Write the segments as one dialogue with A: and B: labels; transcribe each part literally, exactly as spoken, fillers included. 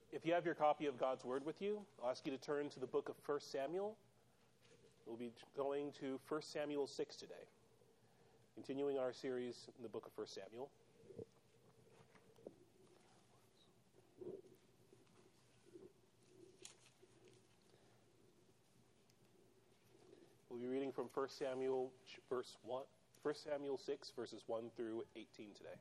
A: If you have your copy of God's Word with you, I'll ask you to turn to the book of First Samuel. We'll be going to First Samuel six today, continuing our series in the book of First Samuel. We'll be reading from First Samuel verse one, First Samuel six, verses one through eighteen today.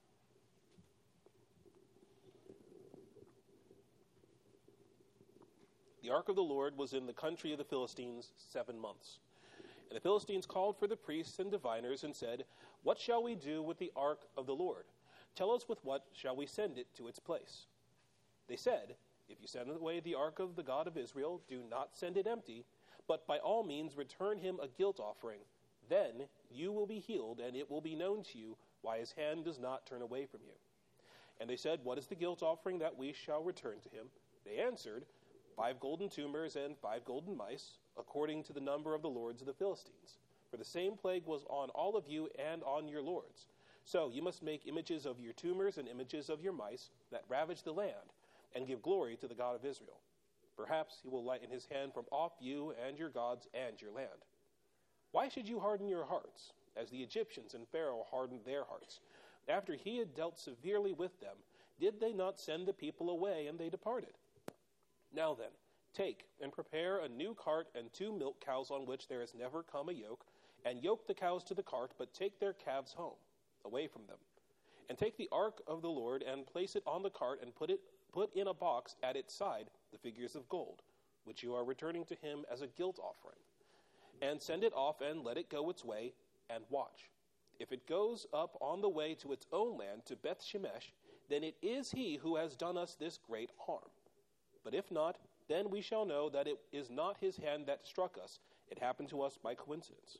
A: The ark of the Lord was in the country of the Philistines seven months. And the Philistines called for the priests and diviners and said, "What shall we do with the ark of the Lord? Tell us with what shall we send it to its place?" They said, "If you send away the ark of the God of Israel, do not send it empty, but by all means return him a guilt offering. Then you will be healed, and it will be known to you why his hand does not turn away from you." And they said, "What is the guilt offering that we shall return to him?" They answered, Five golden tumors and five golden mice, according to the number of the lords of the Philistines. For the same plague was on all of you and on your lords. So you must make images of your tumors and images of your mice that ravage the land, and give glory to the God of Israel. Perhaps he will lighten his hand from off you and your gods and your land. Why should you harden your hearts, as the Egyptians and Pharaoh hardened their hearts? After he had dealt severely with them, did they not send the people away, and they departed? Now then, take and prepare a new cart and two milk cows on which there has never come a yoke, and yoke the cows to the cart, but take their calves home, away from them. And take the ark of the Lord and place it on the cart, and put it put in a box at its side the figures of gold, which you are returning to him as a guilt offering. And send it off and let it go its way, and watch. If it goes up on the way to its own land, to Beth Shemesh, then it is he who has done us this great harm. But if not, then we shall know that it is not his hand that struck us. It happened to us by coincidence.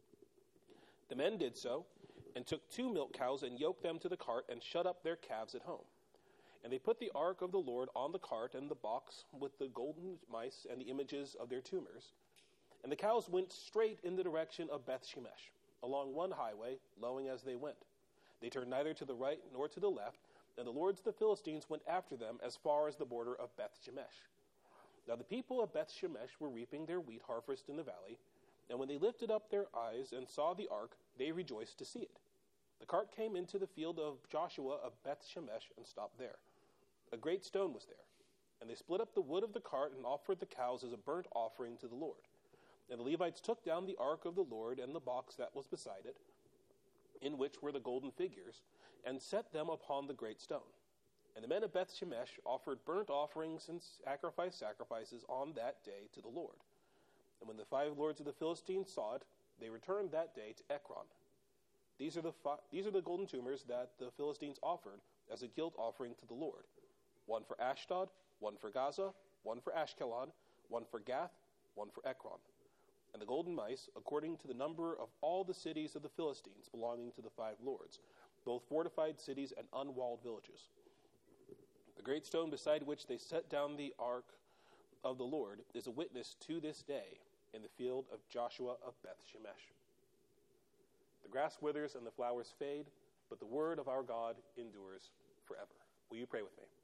A: The men did so, and took two milk cows and yoked them to the cart and shut up their calves at home. And they put the ark of the Lord on the cart and the box with the golden mice and the images of their tumors. And the cows went straight in the direction of Beth Shemesh, along one highway, lowing as they went. They turned neither to the right nor to the left, and the lords of the Philistines went after them as far as the border of Beth Shemesh. Now the people of Beth Shemesh were reaping their wheat harvest in the valley, and when they lifted up their eyes and saw the ark, they rejoiced to see it. The cart came into the field of Joshua of Beth Shemesh and stopped there. A great stone was there, and they split up the wood of the cart and offered the cows as a burnt offering to the Lord. And the Levites took down the ark of the Lord and the box that was beside it, in which were the golden figures, and set them upon the great stone. And the men of Beth Shemesh offered burnt offerings and sacrificed sacrifices on that day to the Lord. And when the five lords of the Philistines saw it, they returned that day to Ekron. These are the fi- these are the golden tumors that the Philistines offered as a guilt offering to the Lord. One for Ashdod, one for Gaza, one for Ashkelon, one for Gath, one for Ekron. And the golden mice, according to the number of all the cities of the Philistines belonging to the five lords, both fortified cities and unwalled villages. The great stone beside which they set down the ark of the Lord is a witness to this day in the field of Joshua of Beth Shemesh. The grass withers and the flowers fade, but the word of our God endures forever. Will you pray with me?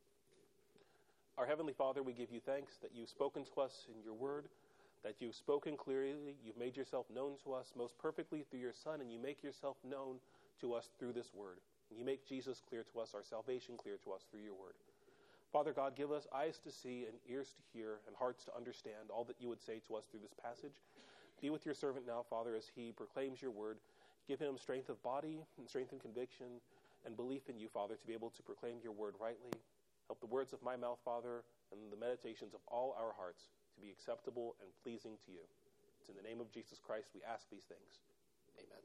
A: Our Heavenly Father, we give you thanks that you've spoken to us in your word, that you've spoken clearly, you've made yourself known to us most perfectly through your Son, and you make yourself known to us through this word. And you make Jesus clear to us, our salvation clear to us through your word. Father God, give us eyes to see and ears to hear and hearts to understand all that you would say to us through this passage. Be with your servant now, Father, as he proclaims your word. Give him strength of body and strength and conviction and belief in you, Father, to be able to proclaim your word rightly. Help the words of my mouth, Father, and the meditations of all our hearts to be acceptable and pleasing to you. It's in the name of Jesus Christ we ask these things. Amen.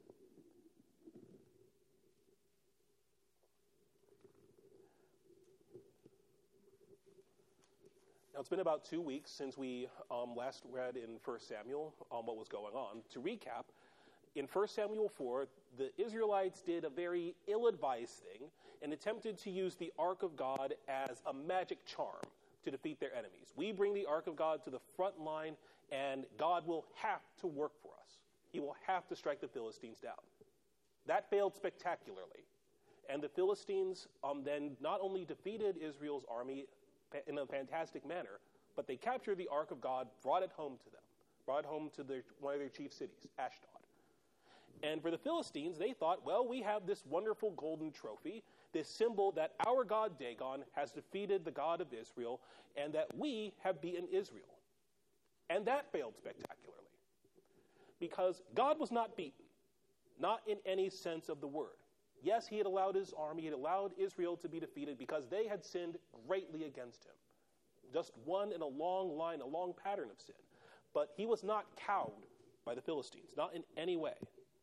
A: Now, it's been about two weeks since we um, last read in First Samuel um, what was going on. To recap, in First Samuel four, the Israelites did a very ill-advised thing and attempted to use the Ark of God as a magic charm to defeat their enemies. We bring the Ark of God to the front line, and God will have to work for us. He will have to strike the Philistines down. That failed spectacularly. And the Philistines um, then not only defeated Israel's army in a fantastic manner, but they captured the Ark of God, brought it home to them, brought it home to their, one of their chief cities, Ashdod. And for the Philistines, they thought, well, we have this wonderful golden trophy, this symbol that our god Dagon has defeated the God of Israel, and that we have beaten Israel. And that failed spectacularly, because God was not beaten, not in any sense of the word. Yes, he had allowed his army, he had allowed Israel to be defeated because they had sinned greatly against him. Just one in a long line, a long pattern of sin. But he was not cowed by the Philistines, not in any way.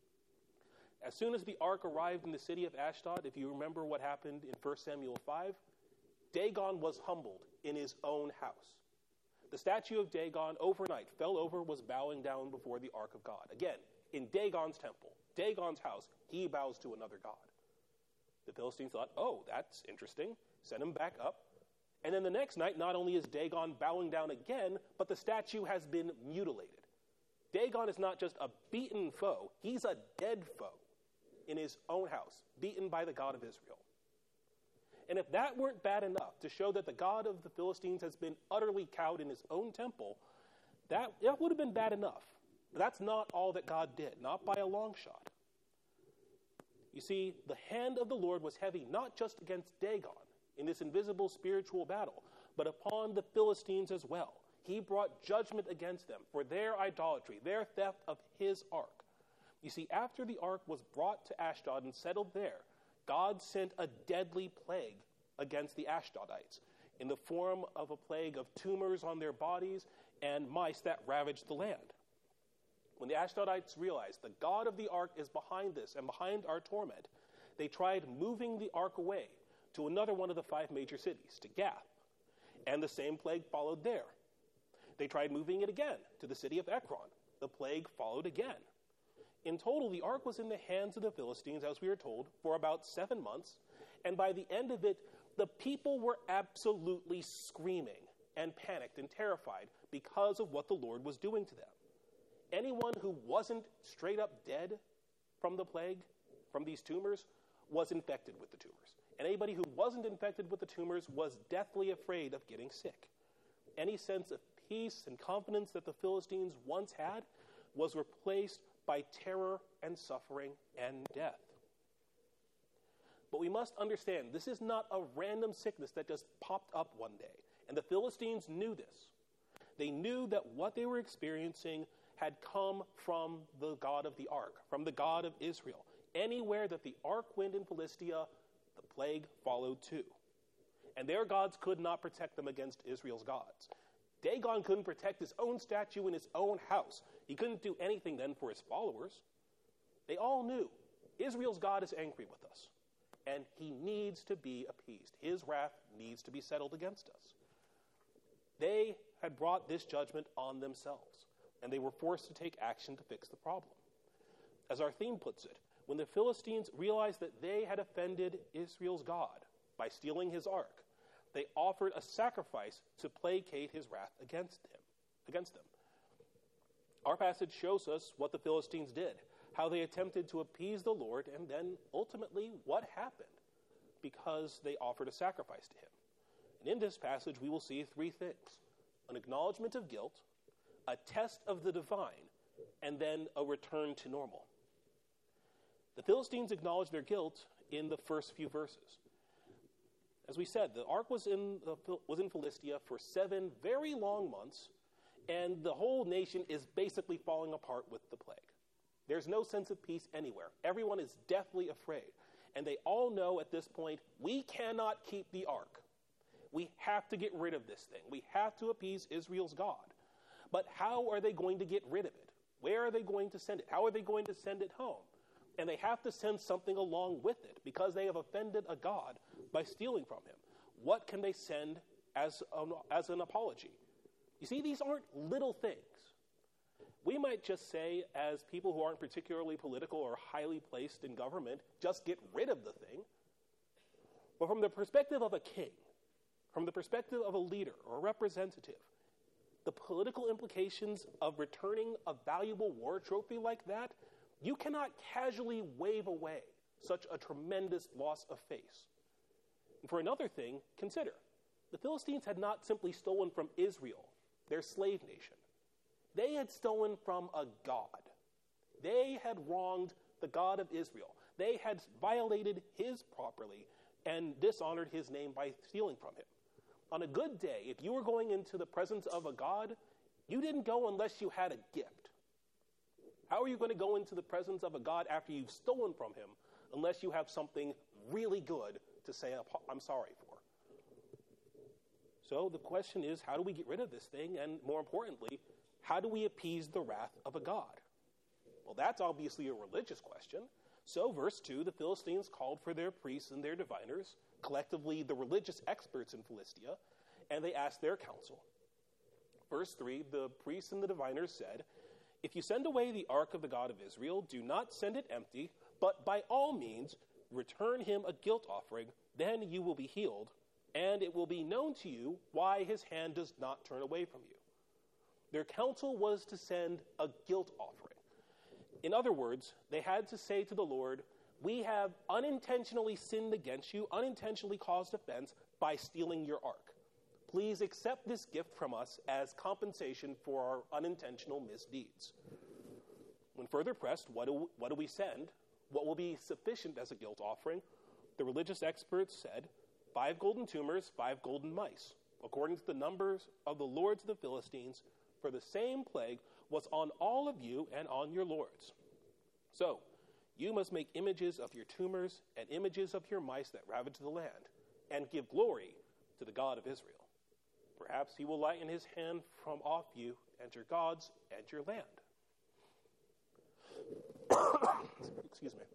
A: As soon as the ark arrived in the city of Ashdod, if you remember what happened in First Samuel five, Dagon was humbled in his own house. The statue of Dagon overnight fell over, was bowing down before the ark of God. Again, in Dagon's temple, Dagon's house, he bows to another god. The Philistines thought, oh, that's interesting. Send him back up. And then the next night, not only is Dagon bowing down again, but the statue has been mutilated. Dagon is not just a beaten foe, he's a dead foe in his own house, beaten by the God of Israel. And if that weren't bad enough to show that the God of the Philistines has been utterly cowed in his own temple, that, that would have been bad enough. But that's not all that God did, not by a long shot. You see, the hand of the Lord was heavy not just against Dagon in this invisible spiritual battle, but upon the Philistines as well. He brought judgment against them for their idolatry, their theft of his ark. You see, after the ark was brought to Ashdod and settled there, God sent a deadly plague against the Ashdodites in the form of a plague of tumors on their bodies and mice that ravaged the land. When the Ashdodites realized the God of the ark is behind this and behind our torment, they tried moving the ark away to another one of the five major cities, to Gath, and the same plague followed there. They tried moving it again to the city of Ekron. The plague followed again. In total, the ark was in the hands of the Philistines, as we are told, for about seven months, and by the end of it, the people were absolutely screaming and panicked and terrified because of what the Lord was doing to them. Anyone who wasn't straight up dead from the plague, from these tumors, was infected with the tumors. And anybody who wasn't infected with the tumors was deathly afraid of getting sick. Any sense of peace and confidence that the Philistines once had was replaced by terror and suffering and death. But we must understand, this is not a random sickness that just popped up one day. And the Philistines knew this. They knew that what they were experiencing had come from the God of the ark, from the God of Israel. Anywhere that the ark went in Philistia, the plague followed too. And their gods could not protect them against Israel's gods. Dagon couldn't protect his own statue in his own house. He couldn't do anything then for his followers. They all knew Israel's God is angry with us, and he needs to be appeased. His wrath needs to be settled against us. They had brought this judgment on themselves, and they were forced to take action to fix the problem. As our theme puts it, when the Philistines realized that they had offended Israel's God by stealing his ark, they offered a sacrifice to placate his wrath against him, against them. Our passage shows us what the Philistines did, how they attempted to appease the Lord, and then ultimately what happened because they offered a sacrifice to him. And in this passage, we will see three things: an acknowledgement of guilt, a test of the divine, and then a return to normal. The Philistines acknowledged their guilt in the first few verses. As we said, the ark was in, uh, was in Philistia for seven very long months, and the whole nation is basically falling apart with the plague. There's no sense of peace anywhere. Everyone is deathly afraid. And they all know at this point, we cannot keep the ark. We have to get rid of this thing. We have to appease Israel's God. But how are they going to get rid of it? Where are they going to send it? How are they going to send it home? And they have to send something along with it because they have offended a God by stealing from him. What can they send as an, as an apology? You see, these aren't little things. We might just say, as people who aren't particularly political or highly placed in government, just get rid of the thing. But from the perspective of a king, from the perspective of a leader or a representative, the political implications of returning a valuable war trophy like that, you cannot casually wave away such a tremendous loss of face. And for another thing, consider, The Philistines had not simply stolen from Israel, their slave nation. They had stolen from a god. They had wronged the God of Israel. They had violated his property and dishonored his name by stealing from him. On a good day, if you were going into the presence of a god, you didn't go unless you had a gift. How are you going to go into the presence of a god after you've stolen from him unless you have something really good to say I'm sorry for? So the question is, how do we get rid of this thing? And more importantly, how do we appease the wrath of a god? Well, that's obviously a religious question. So verse two, the Philistines called for their priests and their diviners, collectively the religious experts in Philistia, and they asked their counsel. Verse three, the priests and the diviners said, "If you send away the ark of the God of Israel, do not send it empty, but by all means return him a guilt offering, then you will be healed, and it will be known to you why his hand does not turn away from you." Their counsel was to send a guilt offering. In other words, they had to say to the Lord, "We have unintentionally sinned against you, unintentionally caused offense by stealing your ark. Please accept this gift from us as compensation for our unintentional misdeeds." When further pressed, what do, what do we send? What will be sufficient as a guilt offering? The religious experts said, five golden tumors, five golden mice, according to the numbers of the lords of the Philistines, for the same plague was on all of you and on your lords. So, you must make images of your tumors and images of your mice that ravage the land, and give glory to the God of Israel. Perhaps he will lighten his hand from off you and your gods and your land. Excuse me.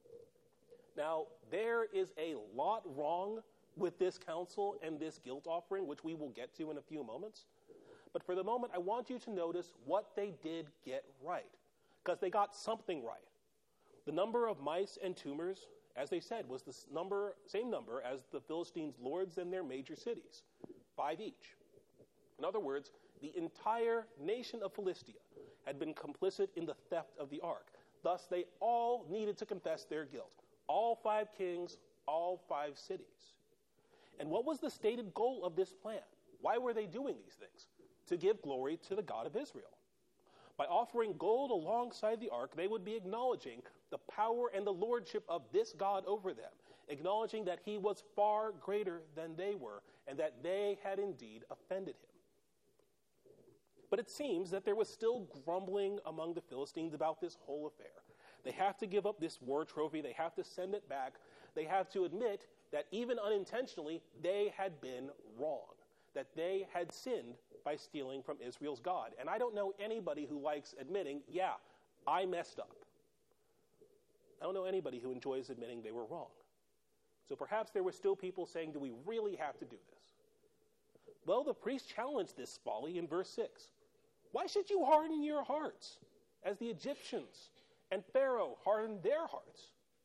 A: Now, there is a lot wrong with this counsel and this guilt offering, which we will get to in a few moments. But for the moment, I want you to notice what they did get right, because they got something right. The number of mice and tumors, as they said, was the number, same number as the Philistines' lords and their major cities, five each. In other words, the entire nation of Philistia had been complicit in the theft of the ark. Thus, they all needed to confess their guilt. All five kings, all five cities. And what was the stated goal of this plan? Why were they doing these things? To give glory to the God of Israel. By offering gold alongside the ark, they would be acknowledging the power and the lordship of this God over them, acknowledging that he was far greater than they were, and that they had indeed offended him. But it seems that there was still grumbling among the Philistines about this whole affair. They have to give up this war trophy. They have to send it back. They have to admit that even unintentionally, they had been wrong, that they had sinned by stealing from Israel's God. And I don't know anybody who likes admitting, yeah, I messed up. I don't know anybody who enjoys admitting they were wrong. So perhaps there were still people saying, do we really have to do this? Well, the priest challenged this folly in verse six. Why should you harden your hearts as the Egyptians and Pharaoh hardened their hearts?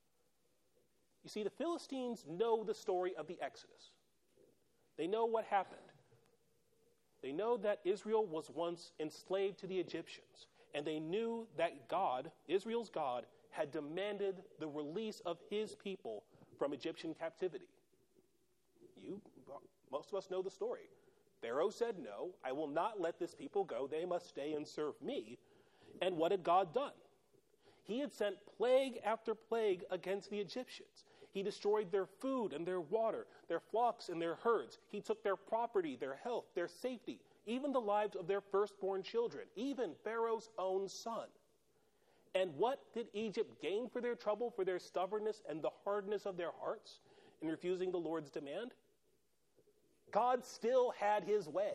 A: You see, the Philistines know the story of the Exodus. They know what happened. They know that Israel was once enslaved to the Egyptians, and they knew that God, Israel's God, had demanded the release of his people from Egyptian captivity. You, most of us know the story. Pharaoh said, no, I will not let this people go. They must stay and serve me. And what had God done? He had sent plague after plague against the Egyptians. He destroyed their food and their water, their flocks and their herds. He took their property, their health, their safety, even the lives of their firstborn children, even Pharaoh's own son. And what did Egypt gain for their trouble, for their stubbornness and the hardness of their hearts in refusing the Lord's demand? God still had his way.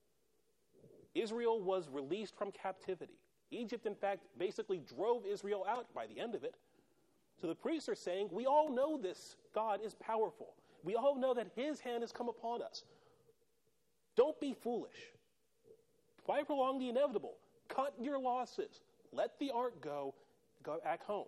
A: Israel was released from captivity. Egypt, in fact, basically drove Israel out by the end of it. So the priests are saying, we all know this God is powerful. We all know that his hand has come upon us. Don't be foolish. Why prolong the inevitable? Cut your losses. Let the ark go. Go back home.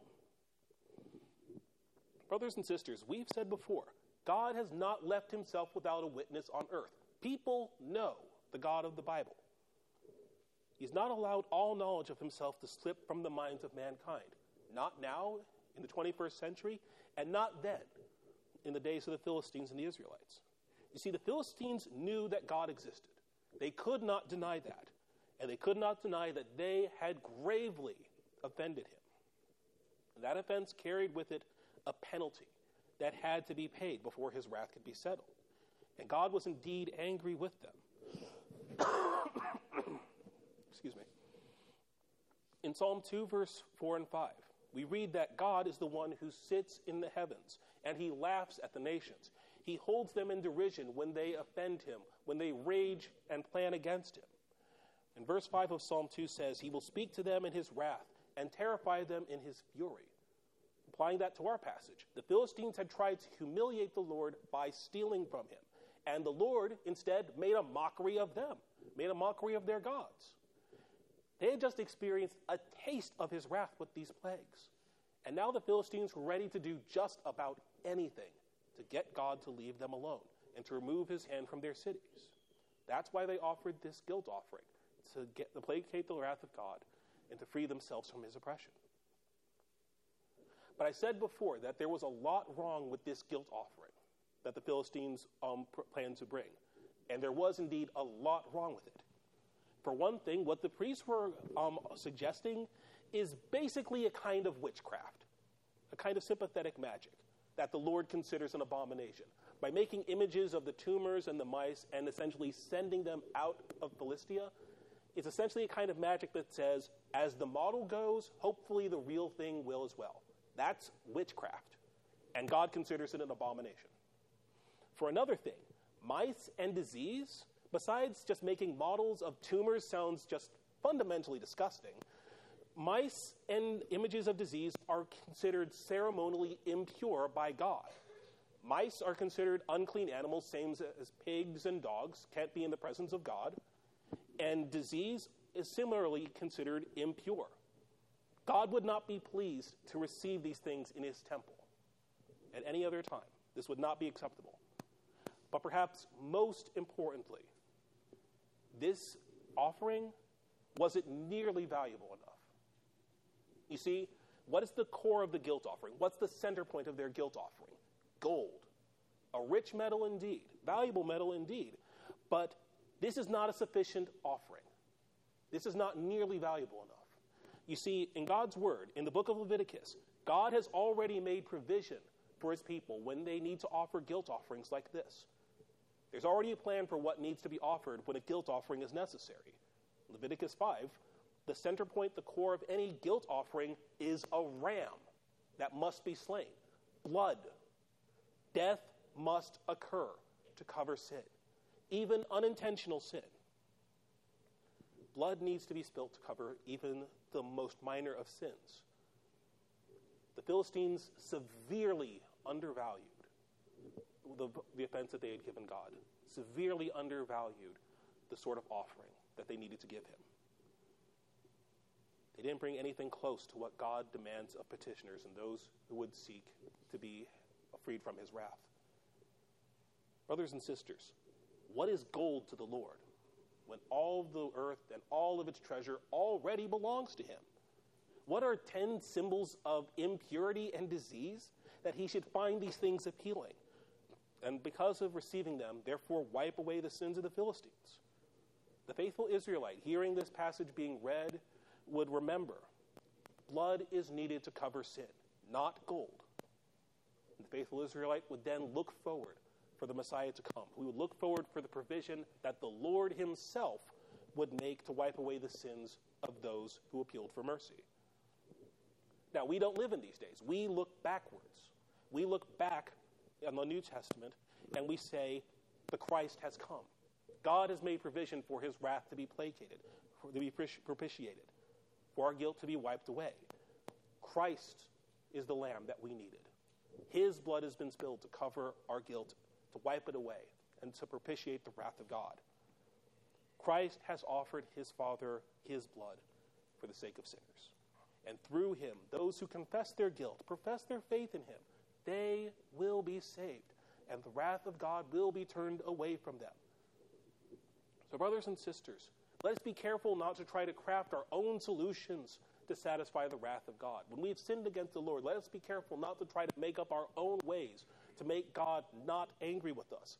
A: Brothers and sisters, we've said before, God has not left himself without a witness on earth. People know the God of the Bible. He's not allowed all knowledge of himself to slip from the minds of mankind. Not now, in the twenty-first century, and not then, in the days of the Philistines and the Israelites. You see, the Philistines knew that God existed. They could not deny that. And they could not deny that they had gravely offended him. And that offense carried with it a penalty that had to be paid before his wrath could be settled. And God was indeed angry with them. Excuse me. In Psalm two, verse four and five, we read that God is the one who sits in the heavens, and he laughs at the nations. He holds them in derision when they offend him, when they rage and plan against him. And verse five of Psalm two says, he will speak to them in his wrath and terrify them in his fury. Applying that to our passage, the Philistines had tried to humiliate the Lord by stealing from him. And the Lord instead made a mockery of them, made a mockery of their gods. They had just experienced a taste of his wrath with these plagues. And now the Philistines were ready to do just about anything to get God to leave them alone and to remove his hand from their cities. That's why they offered this guilt offering, to get to placate the wrath of God and to free themselves from his oppression. But I said before that there was a lot wrong with this guilt offering that the Philistines um, pr- planned to bring. And there was indeed a lot wrong with it. For one thing, what the priests were um, suggesting is basically a kind of witchcraft, a kind of sympathetic magic that the Lord considers an abomination. By making images of the tumors and the mice and essentially sending them out of Philistia, it's essentially a kind of magic that says, as the model goes, hopefully the real thing will as well. That's witchcraft, and God considers it an abomination. For another thing, mice and disease, besides just making models of tumors sounds just fundamentally disgusting, mice and images of disease are considered ceremonially impure by God. Mice are considered unclean animals, same as pigs and dogs, can't be in the presence of God. And disease is similarly considered impure. God would not be pleased to receive these things in his temple at any other time. This would not be acceptable. But perhaps most importantly, this offering wasn't nearly valuable enough. You see, what is the core of the guilt offering? What's the center point of their guilt offering? Gold. A rich metal indeed, valuable metal indeed. But this is not a sufficient offering. This is not nearly valuable enough. You see, in God's word, in the book of Leviticus, God has already made provision for his people when they need to offer guilt offerings like this. There's already a plan for what needs to be offered when a guilt offering is necessary. Leviticus five, the center point, the core of any guilt offering is a ram that must be slain. Blood. Death must occur to cover sin, even unintentional sin. Blood needs to be spilt to cover even the most minor of sins. The Philistines severely undervalued the, the offense that they had given God, severely undervalued the sort of offering that they needed to give him. They didn't bring anything close to what God demands of petitioners and those who would seek to be freed from his wrath. Brothers and sisters, what is gold to the Lord when all the earth and all of its treasure already belongs to him? What are ten symbols of impurity and disease that he should find these things appealing? And because of receiving them, therefore wipe away the sins of the Philistines. The faithful Israelite, hearing this passage being read, would remember, blood is needed to cover sin, not gold. And the faithful Israelite would then look forward for the Messiah to come. We would look forward for the provision that the Lord himself would make to wipe away the sins of those who appealed for mercy. Now, we don't live in these days. We look backwards. We look back on the New Testament and we say, the Christ has come. God has made provision for his wrath to be placated, for, to be propitiated, for our guilt to be wiped away. Christ is the lamb that we needed. His blood has been spilled to cover our guilt, to wipe it away, and to propitiate the wrath of God. Christ has offered his Father his blood for the sake of sinners. And through him, those who confess their guilt, profess their faith in him, they will be saved, and the wrath of God will be turned away from them. So, brothers and sisters, let us be careful not to try to craft our own solutions to satisfy the wrath of God. When we have sinned against the Lord, let us be careful not to try to make up our own ways to make God not angry with us.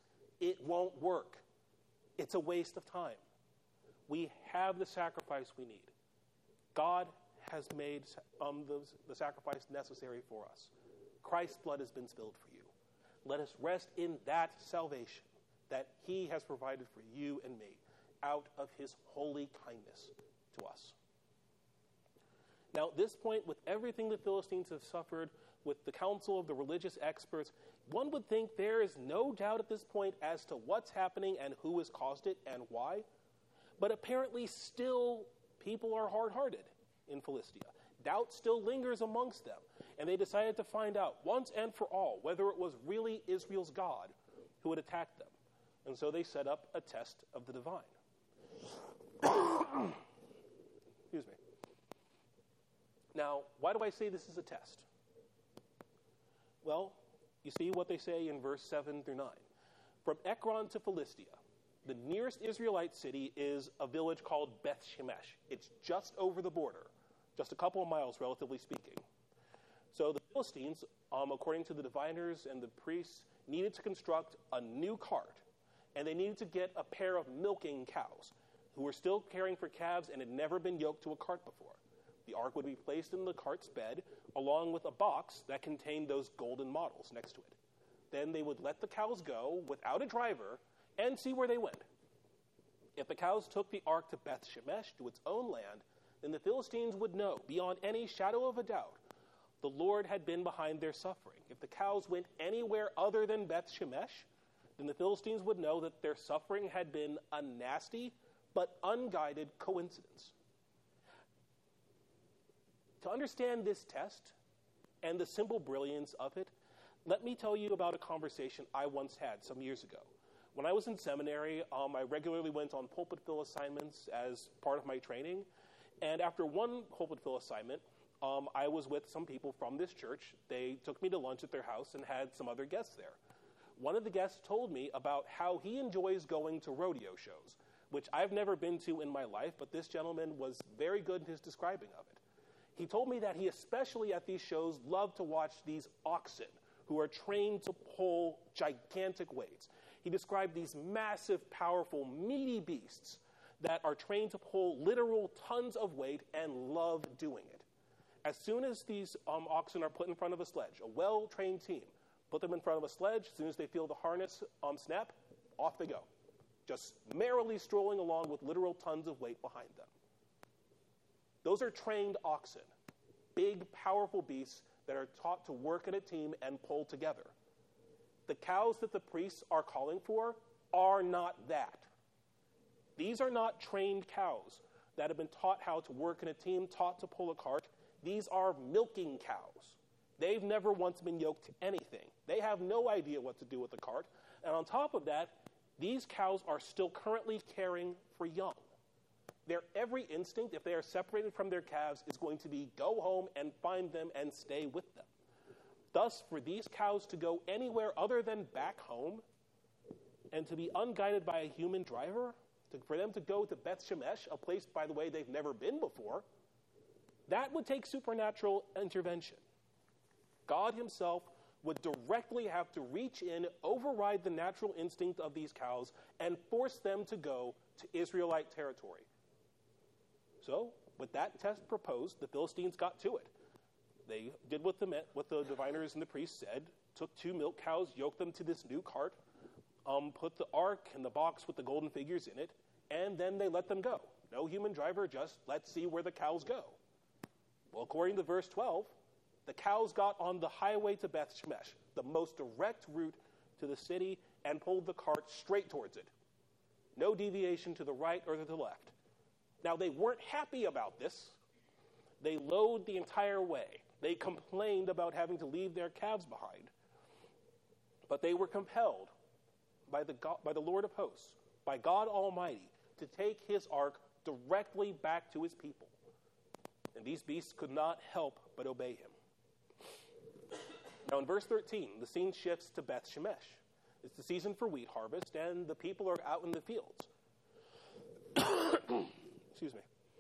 A: It won't work. It's a waste of time. We have the sacrifice we need. God has made um, the, the sacrifice necessary for us. Christ's blood has been spilled for you. Let us rest in that salvation that he has provided for you and me out of his holy kindness to us. Now, at this point, with everything the Philistines have suffered, with the counsel of the religious experts, one would think there is no doubt at this point as to what's happening and who has caused it and why. But apparently still people are hard-hearted in Philistia. Doubt still lingers amongst them. And they decided to find out once and for all whether it was really Israel's God who had attacked them. And so they set up a test of the divine. Excuse me. Now, why do I say this is a test? Well, you see what they say in verse seven through nine. From Ekron to Philistia, the nearest Israelite city is a village called Beth Shemesh. It's just over the border, just a couple of miles, relatively speaking. So the Philistines, um, according to the diviners and the priests, needed to construct a new cart, and they needed to get a pair of milking cows who were still caring for calves and had never been yoked to a cart before. The ark would be placed in the cart's bed, along with a box that contained those golden models next to it. Then they would let the cows go without a driver and see where they went. If the cows took the ark to Beth Shemesh, to its own land, then the Philistines would know, beyond any shadow of a doubt, the Lord had been behind their suffering. If the cows went anywhere other than Beth Shemesh, then the Philistines would know that their suffering had been a nasty but unguided coincidence. To understand this test and the simple brilliance of it, let me tell you about a conversation I once had some years ago. When I was in seminary, um, I regularly went on pulpit fill assignments as part of my training. And after one pulpit fill assignment, um, I was with some people from this church. They took me to lunch at their house and had some other guests there. One of the guests told me about how he enjoys going to rodeo shows, which I've never been to in my life, but this gentleman was very good in his describing of it. He told me that he especially at these shows loved to watch these oxen who are trained to pull gigantic weights. He described these massive, powerful, meaty beasts that are trained to pull literal tons of weight and love doing it. As soon as these um, oxen are put in front of a sledge, a well-trained team, put them in front of a sledge, as soon as they feel the harness um, snap, off they go, just merrily strolling along with literal tons of weight behind them. Those are trained oxen, big, powerful beasts that are taught to work in a team and pull together. The cows that the priests are calling for are not that. These are not trained cows that have been taught how to work in a team, taught to pull a cart. These are milking cows. They've never once been yoked to anything. They have no idea what to do with the cart. And on top of that, these cows are still currently caring for young. Their every instinct, if they are separated from their calves, is going to be go home and find them and stay with them. Thus, for these cows to go anywhere other than back home and to be unguided by a human driver, to, for them to go to Beth Shemesh, a place, by the way, they've never been before, that would take supernatural intervention. God himself would directly have to reach in, override the natural instinct of these cows, and force them to go to Israelite territory. So, with that test proposed, the Philistines got to it. They did what the, what the diviners and the priests said, took two milk cows, yoked them to this new cart, um, put the ark and the box with the golden figures in it, and then they let them go. No human driver, just let's see where the cows go. Well, according to verse twelve, the cows got on the highway to Beth Shemesh, the most direct route to the city, and pulled the cart straight towards it. No deviation to the right or to the left. Now, they weren't happy about this. They lowed the entire way. They complained about having to leave their calves behind. But they were compelled by the, God, by the Lord of hosts, by God Almighty, to take his ark directly back to his people. And these beasts could not help but obey him. Now, in verse thirteen, the scene shifts to Beth Shemesh. It's the season for wheat harvest, and the people are out in the fields. Excuse me.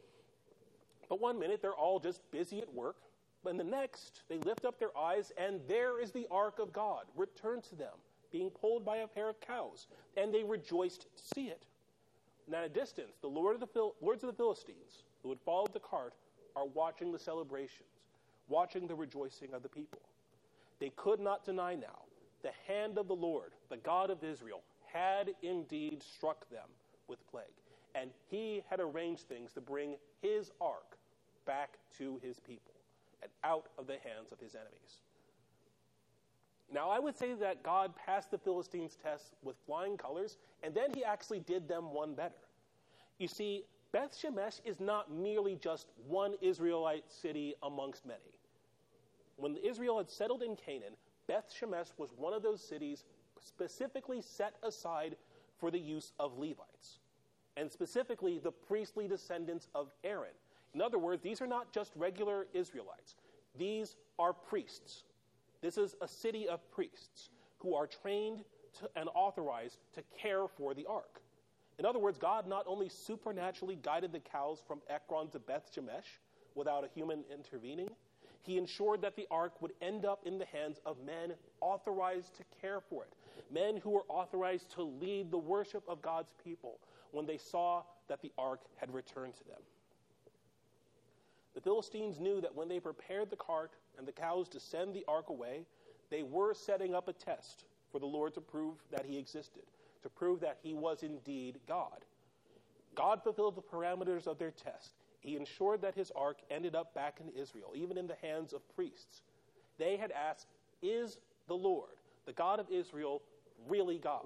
A: But one minute, they're all just busy at work. But in the next, they lift up their eyes, and there is the ark of God, returned to them being pulled by a pair of cows, and they rejoiced to see it. And at a distance, the Lord of the Phil- lords of the Philistines, who had followed the cart, are watching the celebrations, watching the rejoicing of the people. They could not deny now, the hand of the Lord, the God of Israel, had indeed struck them with plague, and he had arranged things to bring his ark back to his people and out of the hands of his enemies. Now, I would say that God passed the Philistines' test with flying colors, and then he actually did them one better. You see, Beth Shemesh is not merely just one Israelite city amongst many. When Israel had settled in Canaan, Beth Shemesh was one of those cities specifically set aside for the use of Levites, and specifically the priestly descendants of Aaron. In other words, these are not just regular Israelites. These are priests. This is a city of priests who are trained to, and authorized to care for the ark. In other words, God not only supernaturally guided the cows from Ekron to Beth Shemesh without a human intervening, he ensured that the ark would end up in the hands of men authorized to care for it, men who were authorized to lead the worship of God's people when they saw that the ark had returned to them. The Philistines knew that when they prepared the cart and the cows to send the ark away, they were setting up a test for the Lord to prove that he existed, to prove that he was indeed God. God fulfilled the parameters of their test. He ensured that his ark ended up back in Israel, even in the hands of priests. They had asked, is the Lord, the God of Israel, really God?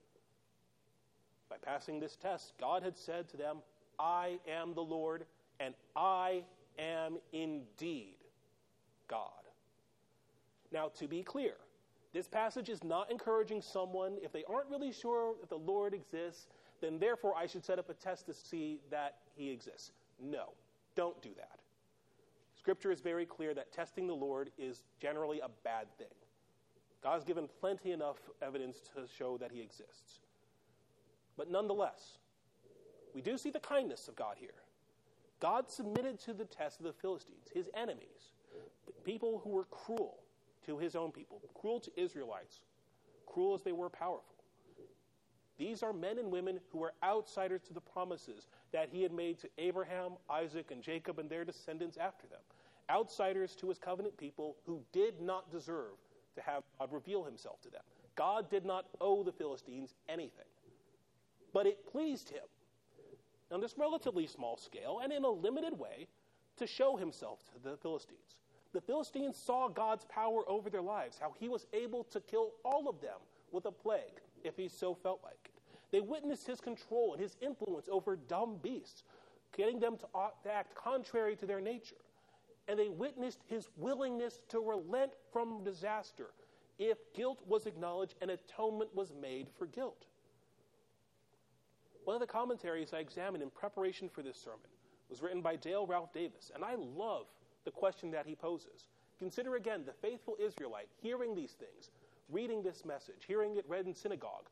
A: By passing this test, God had said to them, I am the Lord, and I am indeed God. Now, to be clear, this passage is not encouraging someone, if they aren't really sure if the Lord exists, then therefore I should set up a test to see that he exists. No, don't do that. Scripture is very clear that testing the Lord is generally a bad thing. God's given plenty enough evidence to show that he exists. But nonetheless, we do see the kindness of God here. God submitted to the test of the Philistines, his enemies, people who were cruel to his own people, cruel to Israelites, cruel as they were powerful. These are men and women who were outsiders to the promises that he had made to Abraham, Isaac, and Jacob and their descendants after them. Outsiders to his covenant people who did not deserve to have God reveal himself to them. God did not owe the Philistines anything. But it pleased him, on this relatively small scale and in a limited way, to show himself to the Philistines. The Philistines saw God's power over their lives, how he was able to kill all of them with a plague, if he so felt like it. They witnessed his control and his influence over dumb beasts, getting them to act contrary to their nature. And they witnessed his willingness to relent from disaster if guilt was acknowledged and atonement was made for guilt. One of the commentaries I examined in preparation for this sermon was written by Dale Ralph Davis, and I love the question that he poses. Consider again the faithful Israelite hearing these things, reading this message, hearing it read in synagogue.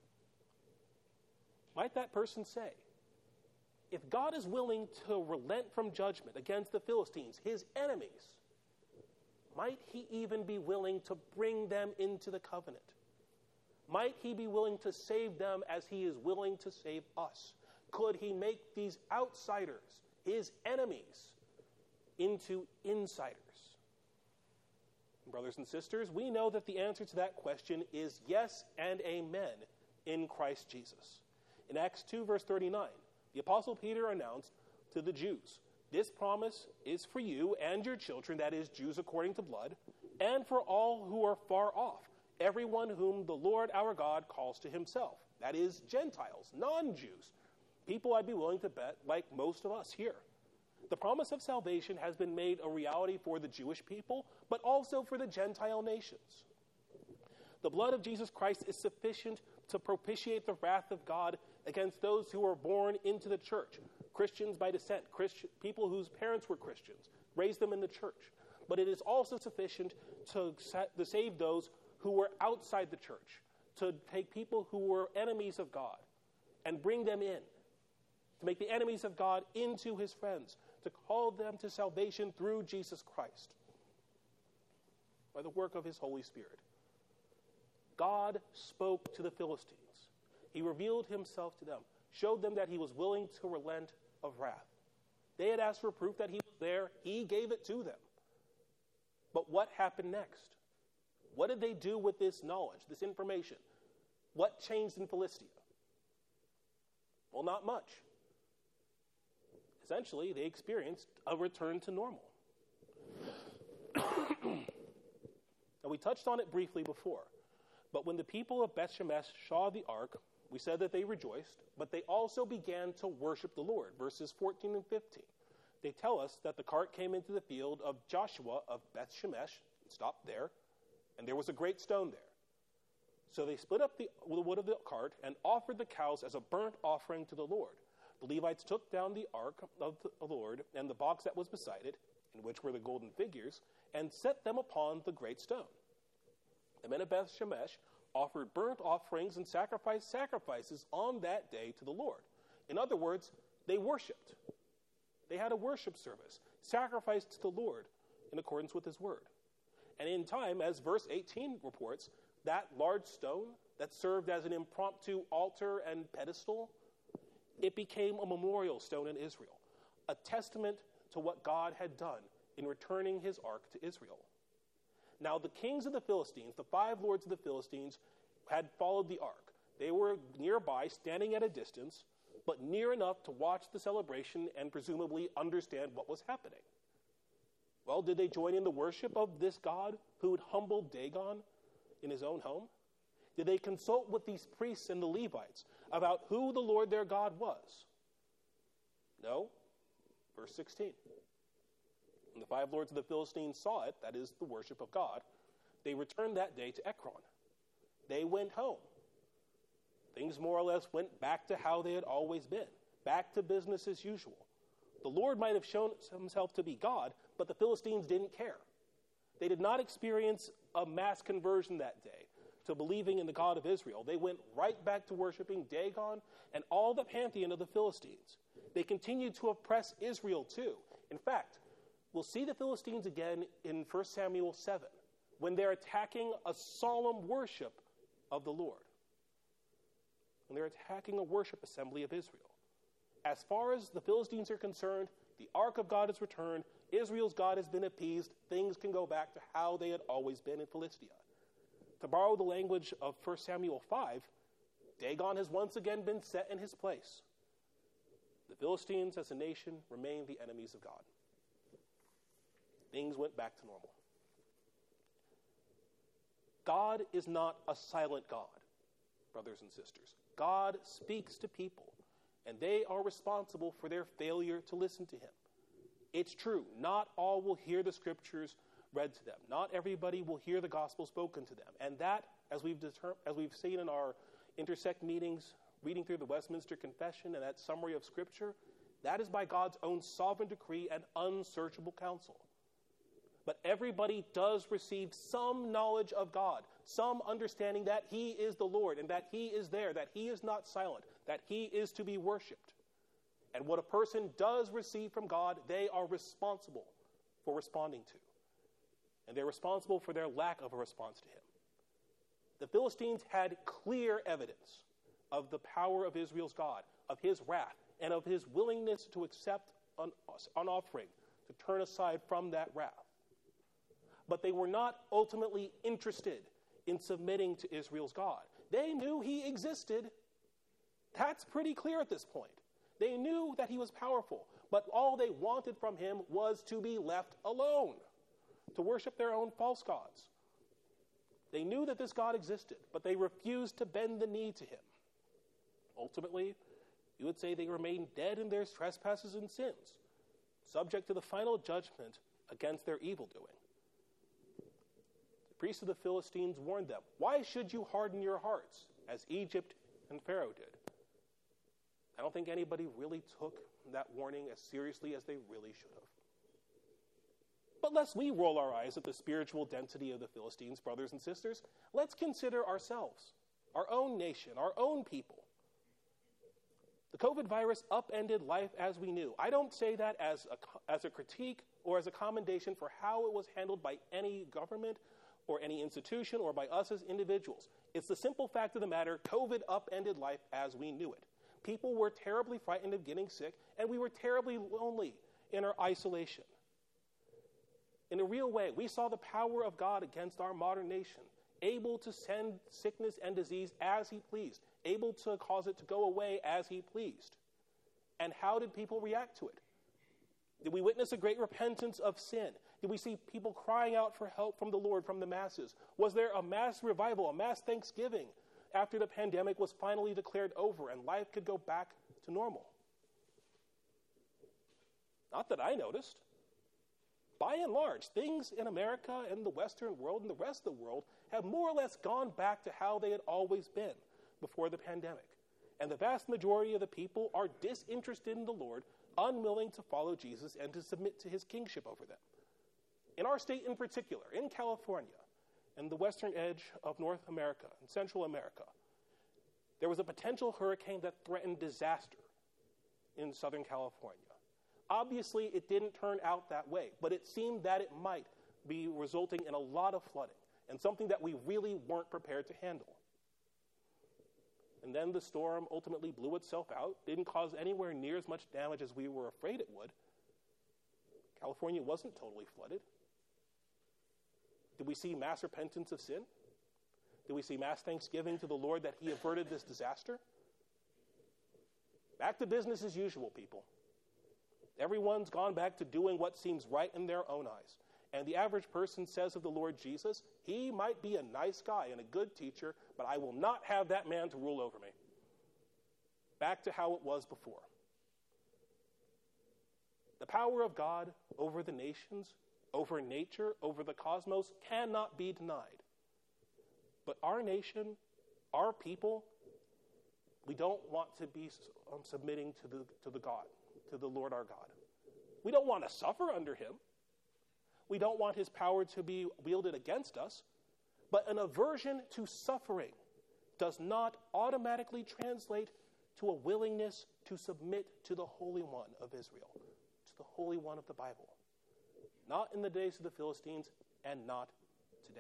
A: Might that person say, if God is willing to relent from judgment against the Philistines, his enemies, might he even be willing to bring them into the covenant? Might he be willing to save them as he is willing to save us? Could he make these outsiders, his enemies, into insiders? Brothers and sisters, we know that the answer to that question is yes and amen in Christ Jesus. In Acts two, verse thirty-nine, the Apostle Peter announced to the Jews, this promise is for you and your children, that is, Jews according to blood, and for all who are far off, everyone whom the Lord our God calls to himself, that is, Gentiles, non-Jews, people I'd be willing to bet like most of us here. The promise of salvation has been made a reality for the Jewish people, but also for the Gentile nations. The blood of Jesus Christ is sufficient to propitiate the wrath of God against those who are born into the church, Christians by descent, Christian, people whose parents were Christians, raised them in the church. But it is also sufficient to, to save those who were outside the church, to take people who were enemies of God and bring them in, to make the enemies of God into his friends, to call them to salvation through Jesus Christ by the work of his Holy Spirit. God spoke to the Philistines. He revealed himself to them, showed them that he was willing to relent of wrath. They had asked for proof that he was there. He gave it to them. But what happened next? What did they do with this knowledge, this information? What changed in Philistia? Well, not much. Essentially, they experienced a return to normal. Now, we touched on it briefly before, but when the people of Beth Shemesh saw the ark, we said that they rejoiced, but they also began to worship the Lord. Verses fourteen and fifteen. They tell us that the cart came into the field of Joshua of Beth Shemesh, stopped there, and there was a great stone there. So they split up the, the wood of the cart and offered the cows as a burnt offering to the Lord. The Levites took down the ark of the Lord and the box that was beside it, in which were the golden figures, and set them upon the great stone. The men of Beth Shemesh offered burnt offerings and sacrificed sacrifices on that day to the Lord. In other words, they worshipped. They had a worship service, sacrificed to the Lord in accordance with his word. And in time, as verse eighteen reports, that large stone that served as an impromptu altar and pedestal, it became a memorial stone in Israel, a testament to what God had done in returning his ark to Israel. Now, the kings of the Philistines, the five lords of the Philistines, had followed the ark. They were nearby, standing at a distance, but near enough to watch the celebration and presumably understand what was happening. Well, did they join in the worship of this God who had humbled Dagon in his own home? Did they consult with these priests and the Levites about who the Lord their God was? No. Verse sixteen. When the five lords of the Philistines saw it, that is the worship of God, they returned that day to Ekron. They went home. Things more or less went back to how they had always been, back to business as usual. The Lord might have shown himself to be God, but the Philistines didn't care. They did not experience a mass conversion that day to believing in the God of Israel. They went right back to worshiping Dagon and all the pantheon of the Philistines. They continued to oppress Israel too. In fact, we'll see the Philistines again in First Samuel seven, when they're attacking a solemn worship of the Lord. When they're attacking a worship assembly of Israel. As far as the Philistines are concerned, the ark of God is returned, Israel's God has been appeased, things can go back to how they had always been in Philistia. To borrow the language of First Samuel five, Dagon has once again been set in his place. The Philistines as a nation remain the enemies of God. Things went back to normal. God is not a silent God, brothers and sisters. God speaks to people, and they are responsible for their failure to listen to him. It's true, not all will hear the scriptures read to them. Not everybody will hear the gospel spoken to them. And that, as we've deter- as we've seen in our intersect meetings, reading through the Westminster Confession and that summary of scripture, that is by God's own sovereign decree and unsearchable counsel. But everybody does receive some knowledge of God, some understanding that he is the Lord and that he is there, that he is not silent, that he is to be worshipped. And what a person does receive from God, they are responsible for responding to. And they're responsible for their lack of a response to him. The Philistines had clear evidence of the power of Israel's God, of his wrath, and of his willingness to accept an, an offering, to turn aside from that wrath. But they were not ultimately interested in submitting to Israel's God. They knew he existed. That's pretty clear at this point. They knew that he was powerful, but all they wanted from him was to be left alone, to worship their own false gods. They knew that this God existed, but they refused to bend the knee to him. Ultimately, you would say they remained dead in their trespasses and sins, subject to the final judgment against their evildoing. The priests of the Philistines warned them, "Why should you harden your hearts, as Egypt and Pharaoh did?" I don't think anybody really took that warning as seriously as they really should have. But lest we roll our eyes at the spiritual density of the Philistines, brothers and sisters, let's consider ourselves, our own nation, our own people. The COVID virus upended life as we knew. I don't say that as a, as a critique or as a commendation for how it was handled by any government or any institution or by us as individuals. It's the simple fact of the matter, COVID upended life as we knew it. People were terribly frightened of getting sick, and we were terribly lonely in our isolation. In a real way, we saw the power of God against our modern nation, able to send sickness and disease as he pleased, able to cause it to go away as he pleased. And how did people react to it? Did we witness a great repentance of sin? Did we see people crying out for help from the Lord, from the masses? Was there a mass revival, a mass thanksgiving after the pandemic was finally declared over and life could go back to normal? Not that I noticed. By and large, things in America and the Western world and the rest of the world have more or less gone back to how they had always been before the pandemic. And the vast majority of the people are disinterested in the Lord, unwilling to follow Jesus and to submit to his kingship over them. In our state in particular, in California, and the western edge of North America and Central America, there was a potential hurricane that threatened disaster in Southern California. Obviously, it didn't turn out that way, but it seemed that it might be resulting in a lot of flooding and something that we really weren't prepared to handle. And then the storm ultimately blew itself out, didn't cause anywhere near as much damage as we were afraid it would. California wasn't totally flooded. Did we see mass repentance of sin? Did we see mass thanksgiving to the Lord that he averted this disaster? Back to business as usual, people. Everyone's gone back to doing what seems right in their own eyes. And the average person says of the Lord Jesus, he might be a nice guy and a good teacher, but I will not have that man to rule over me. Back to how it was before. The power of God over the nations, over nature, over the cosmos cannot be denied. But our nation, our people, we don't want to be um, submitting to the, to the God, to the Lord our God. We don't want to suffer under him. We don't want his power to be wielded against us. But an aversion to suffering does not automatically translate to a willingness to submit to the Holy One of Israel, to the Holy One of the Bible. Not in the days of the Philistines, and not today.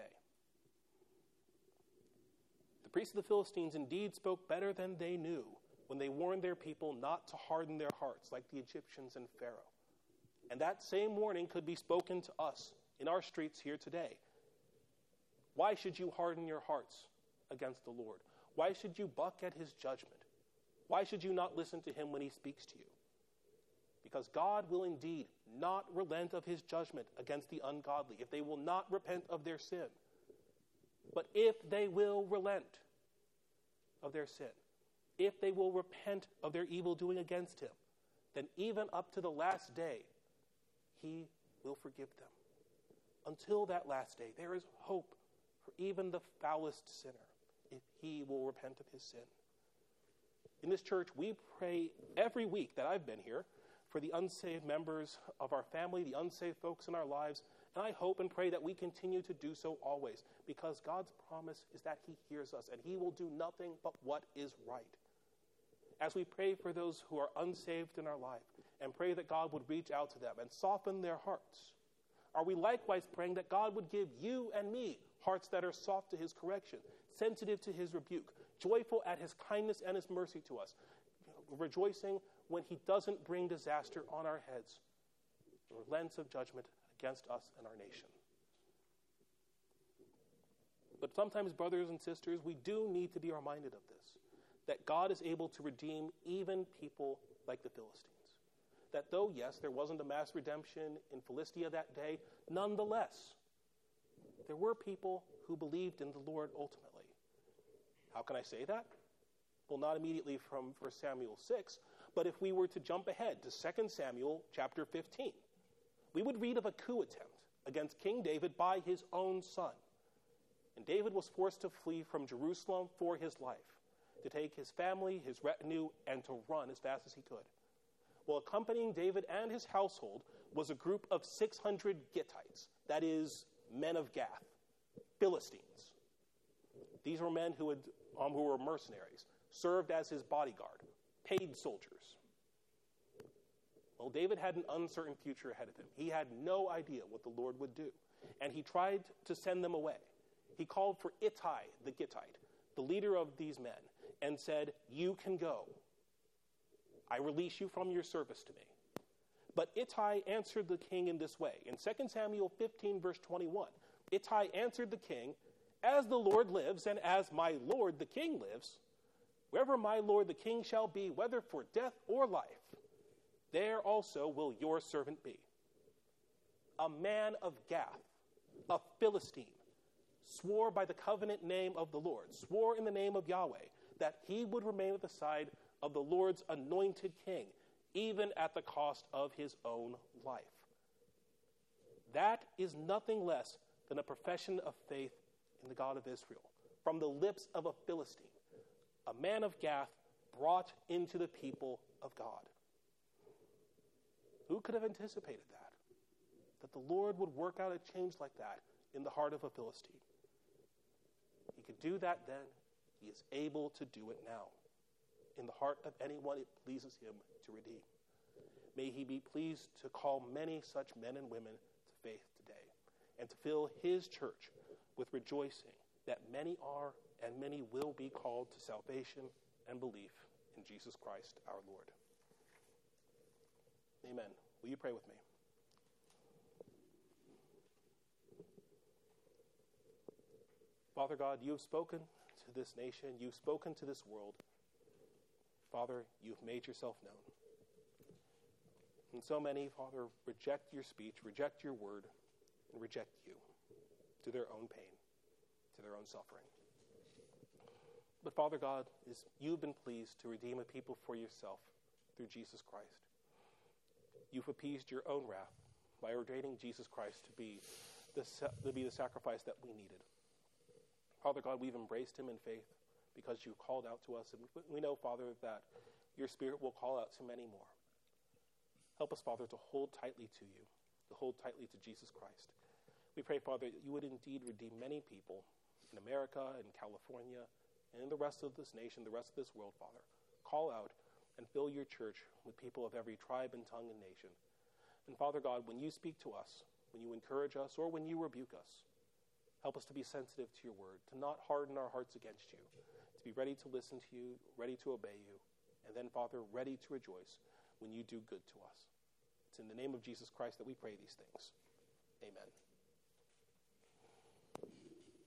A: The priests of the Philistines indeed spoke better than they knew when they warned their people not to harden their hearts like the Egyptians and Pharaoh. And that same warning could be spoken to us in our streets here today. Why should you harden your hearts against the Lord? Why should you buck at his judgment? Why should you not listen to him when he speaks to you? Because God will indeed not relent of his judgment against the ungodly if they will not repent of their sin. But if they will relent of their sin, if they will repent of their evil doing against him, then even up to the last day, he will forgive them. Until that last day, there is hope for even the foulest sinner if he will repent of his sin. In this church, we pray every week that I've been here for the unsaved members of our family, the unsaved folks in our lives, and I hope and pray that we continue to do so always, because God's promise is that he hears us and he will do nothing but what is right. As we pray for those who are unsaved in our life and pray that God would reach out to them and soften their hearts, are we likewise praying that God would give you and me hearts that are soft to his correction, sensitive to his rebuke, joyful at his kindness and his mercy to us, rejoicing when he doesn't bring disaster on our heads or lens of judgment against us and our nation. But sometimes, brothers and sisters, we do need to be reminded of this, that God is able to redeem even people like the Philistines. That though, yes, there wasn't a mass redemption in Philistia that day, nonetheless, there were people who believed in the Lord ultimately. How can I say that? Well, not immediately from First Samuel six, but if we were to jump ahead to Second Samuel chapter fifteen, we would read of a coup attempt against King David by his own son. And David was forced to flee from Jerusalem for his life, to take his family, his retinue, and to run as fast as he could. Well, accompanying David and his household was a group of six hundred Gittites, that is, men of Gath, Philistines. These were men who, had, um, who were mercenaries, served as his bodyguard, paid soldiers. Well, David had an uncertain future ahead of him. He had no idea what the Lord would do, and he tried to send them away. He called for Ittai the Gittite, the leader of these men, and said, "You can go. I release you from your service to me." But Ittai answered the king in this way. In Second Samuel fifteen, verse twenty-one, Ittai answered the king, "As the Lord lives, and as my lord the king lives, wherever my lord the king shall be, whether for death or life, there also will your servant be." A man of Gath, a Philistine, swore by the covenant name of the Lord, swore in the name of Yahweh, that he would remain at the side of the Lord's anointed king, even at the cost of his own life. That is nothing less than a profession of faith in the God of Israel, from the lips of a Philistine, a man of Gath brought into the people of God. Who could have anticipated that? That the Lord would work out a change like that in the heart of a Philistine. He could do that then. He is able to do it now, in the heart of anyone it pleases him to redeem. May he be pleased to call many such men and women to faith today, and to fill his church with rejoicing that many are and many will be called to salvation and belief in Jesus Christ our Lord. Amen. Will you pray with me? Father God, you have spoken to this nation. You've spoken to this world. Father, you've made yourself known. And so many, Father, reject your speech, reject your word, and reject you to their own pain, to their own suffering. But Father God, is you've been pleased to redeem a people for yourself through Jesus Christ. You've appeased your own wrath by ordaining Jesus Christ to be the, to be the sacrifice that we needed. Father God, we've embraced him in faith because you called out to us. And we know, Father, that your Spirit will call out to many more. Help us, Father, to hold tightly to you, to hold tightly to Jesus Christ. We pray, Father, that you would indeed redeem many people in America, in California, and in the rest of this nation, the rest of this world, Father. Call out and fill your church with people of every tribe and tongue and nation. And Father God, when you speak to us, when you encourage us, or when you rebuke us, help us to be sensitive to your word, to not harden our hearts against you, to be ready to listen to you, ready to obey you, and then, Father, ready to rejoice when you do good to us. It's in the name of Jesus Christ that we pray these things. Amen.